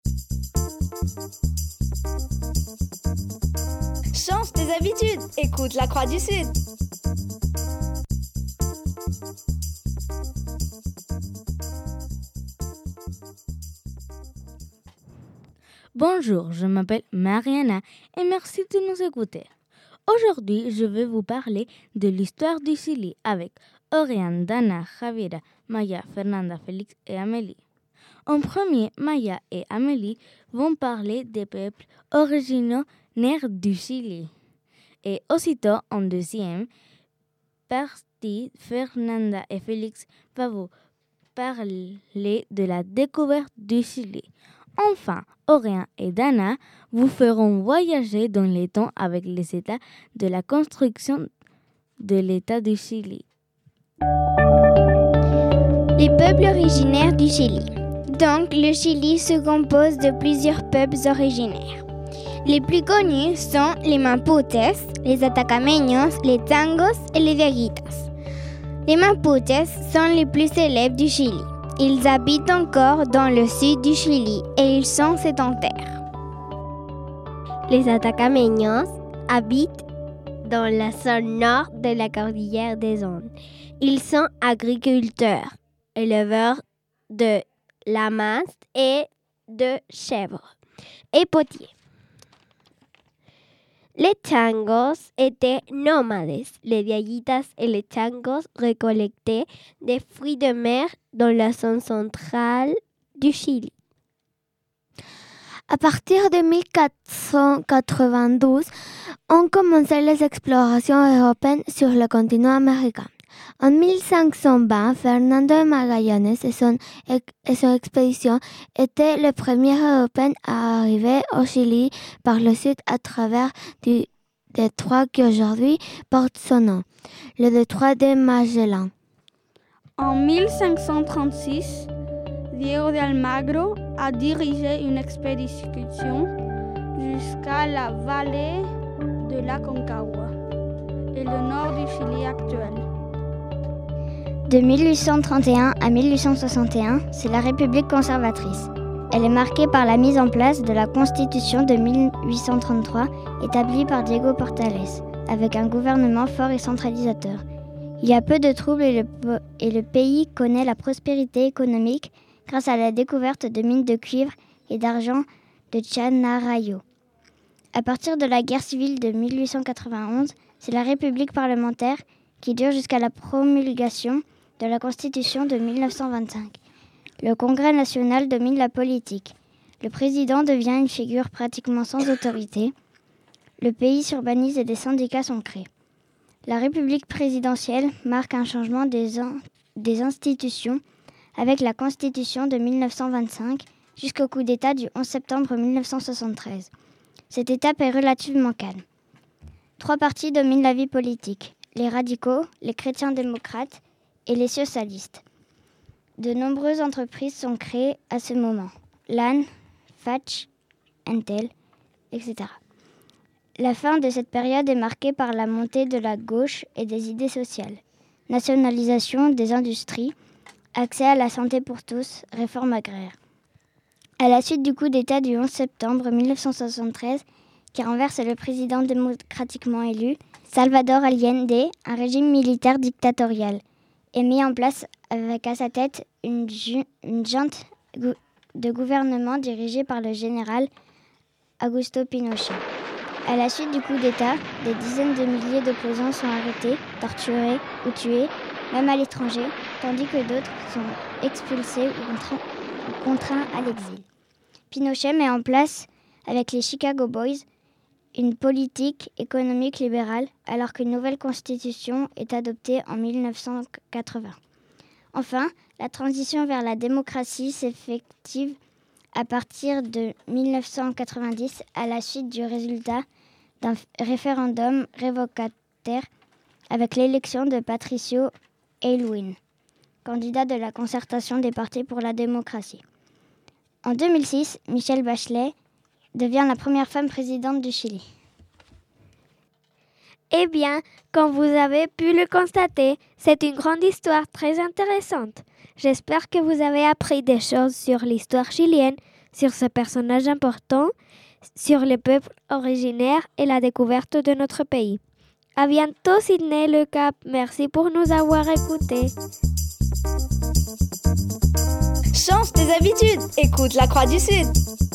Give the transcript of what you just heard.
Change tes habitudes, écoute la Croix du Sud. Bonjour, je m'appelle Mariana et merci de nous écouter. Aujourd'hui, je vais vous parler de l'histoire du Chili avec Oriane, Dana, Javiera, Maya, Fernanda, Félix et Amélie. En premier, Maya et Amélie vont parler des peuples originaux nés du Chili. Et aussitôt, en deuxième partie, Fernanda et Félix vont vous parler de la découverte du Chili. Enfin, Oriane et Dana vous feront voyager dans les temps avec les états de la construction de l'État du Chili. Les peuples originaires du Chili. Donc, le Chili se compose de plusieurs peuples originaires. Les plus connus sont les Mapuches, les Atacameños, les Tangos et les Diaguitas. Les Mapuches sont les plus célèbres du Chili. Ils habitent encore dans le sud du Chili et ils sont sédentaires. Les Atacameños habitent dans la zone nord de la cordillère des Andes. Ils sont agriculteurs, éleveurs de lamas et de chèvres et potiers. Les Tangos étaient nomades. Les Diaguitas et les Tangos récoltaient des fruits de mer dans la zone centrale du Chili. À partir de 1492, ont commencé les explorations européennes sur le continent américain. En 1520, Fernando de Magallanes et son expédition étaient les premiers Européens à arriver au Chili par le sud à travers du détroit qui aujourd'hui porte son nom, le détroit de Magellan. En 1536, Diego de Almagro a dirigé une expédition jusqu'à la vallée de l'Aconcagua et le nord du Chili actuel. De 1831 à 1861, c'est la République conservatrice. Elle est marquée par la mise en place de la Constitution de 1833, établie par Diego Portales, avec un gouvernement fort et centralisateur. Il y a peu de troubles et le pays connaît la prospérité économique grâce à la découverte de mines de cuivre et d'argent de Chanarayó. À partir de la guerre civile de 1891, c'est la République parlementaire qui dure jusqu'à la promulgation de la Constitution de 1925. Le Congrès national domine la politique. Le président devient une figure pratiquement sans autorité. Le pays s'urbanise et des syndicats sont créés. La République présidentielle marque un changement des institutions avec la Constitution de 1925 jusqu'au coup d'État du 11 septembre 1973. Cette étape est relativement calme. 3 partis dominent la vie politique, les radicaux, les chrétiens démocrates et les socialistes. De nombreuses entreprises sont créées à ce moment. LAN, Fatch, Intel, etc. La fin de cette période est marquée par la montée de la gauche et des idées sociales. Nationalisation des industries, accès à la santé pour tous, réforme agraire. À la suite du coup d'État du 11 septembre 1973, qui renverse le président démocratiquement élu, Salvador Allende, un régime militaire dictatorial, est mis en place avec à sa tête une junte de gouvernement dirigée par le général Augusto Pinochet. À la suite du coup d'État, des dizaines de milliers d'opposants sont arrêtés, torturés ou tués, même à l'étranger, tandis que d'autres sont expulsés ou contraints à l'exil. Pinochet met en place, avec les Chicago Boys, une politique économique libérale, alors qu'une nouvelle constitution est adoptée en 1980. Enfin, la transition vers la démocratie s'effective à partir de 1990 à la suite du résultat d'un référendum révocateur avec l'élection de Patricio Aylwin, candidat de la concertation des partis pour la démocratie. En 2006, Michelle Bachelet devient la première femme présidente du Chili. Eh bien, comme vous avez pu le constater, c'est une grande histoire très intéressante. J'espère que vous avez appris des choses sur l'histoire chilienne, sur ces personnages importants, sur les peuples originaires et la découverte de notre pays. À bientôt, Sydney Le Cap. Merci pour nous avoir écoutés. Change tes habitudes. Écoute la Croix du Sud.